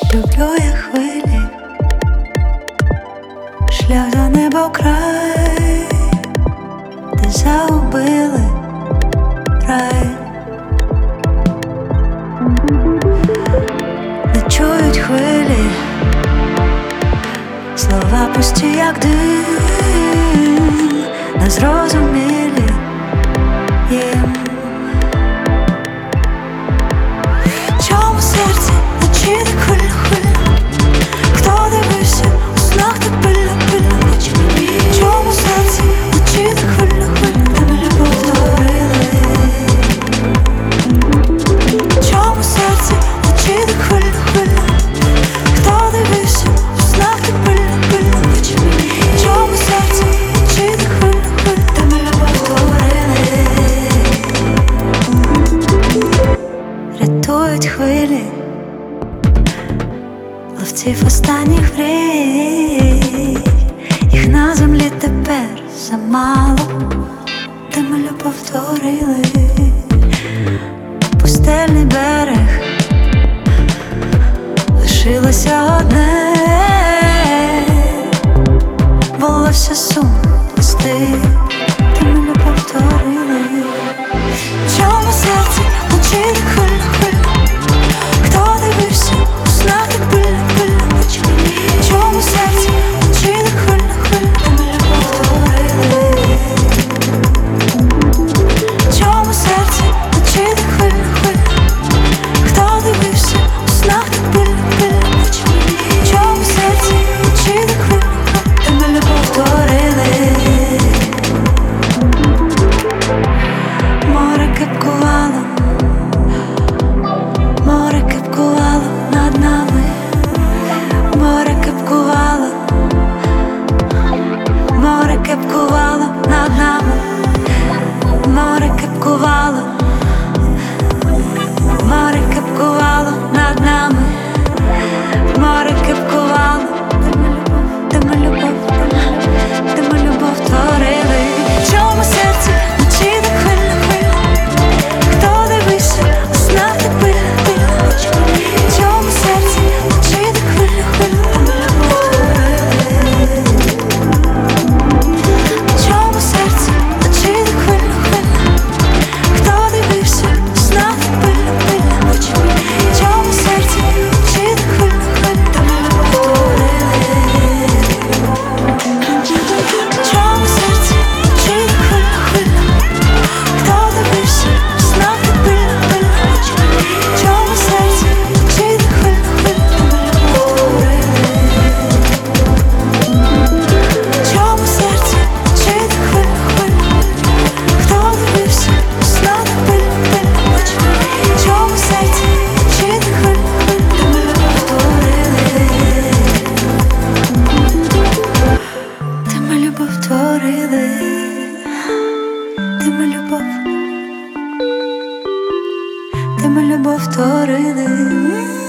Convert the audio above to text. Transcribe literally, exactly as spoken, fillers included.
Люблю я хвилі, шлях до неба край, де загубили рай. Не чують хвилі, слова пусті, як дим, незрозумілі їм. Чому серце ночі так хвилю хвилю? Хто дивився у снах так пильно пильно ночі? Чому серце ночі так хвилю хвилю? Де ми любов творили? Чому серце ночі так хвилю хвилю? Хто дивився у снах так пильно пильно ночі? Чому серце ночі так хвилю хвилю? Де ми любов творили? Рятують хвилі ловців останніх мрій, їх на землі тепер замало, де ми любов творили. Пустельний берег, лишилося одне, волосся сум листи, де ми любов творили. Чому серце ночі так хвилю хвилю? Хто дивився у снах так пильно пильно ночі? Чому серце ночі так хвилю хвилю? Де ми любов творили? Чому серце ночі так хвилю хвилю? Хто дивився у снах так пильно пильно ночі? Чому серце ночі так хвилю хвилю? Де ми любов творили? Море кипкувало, море кипкувало над нами, море кипкувало, море кипкувало над нами, море кипкувало, море кипкувало над нами, море кипкувало, де ми любов, де ми любов творили. Чому серце ночі так хвилю хвилю? Хто дивився у снах так пильно пильно ночі? Чому серце ночі так хвилю хвилю? Де ми любов творили? Чому серце ночі так хвилю хвилю? Хто дивився у снах так пильно пильно ночі? Чому серце ночі так хвилю хвилю? Де ми любов творили? Чому серце ночі так хвилю хвилю? Хто дивився у снах так пильно пильно ночі? Чому серце ночі так хвилю хвилю? Де ми любов творили? Чому серце ночі так хвилю хвилю? Хто дивився у снах так пильно пильно ночі? Чому серце ночі так хвилю хвилю? Де ми любов творили? Де ми любов творили? Де ми любов, де ми любов творили?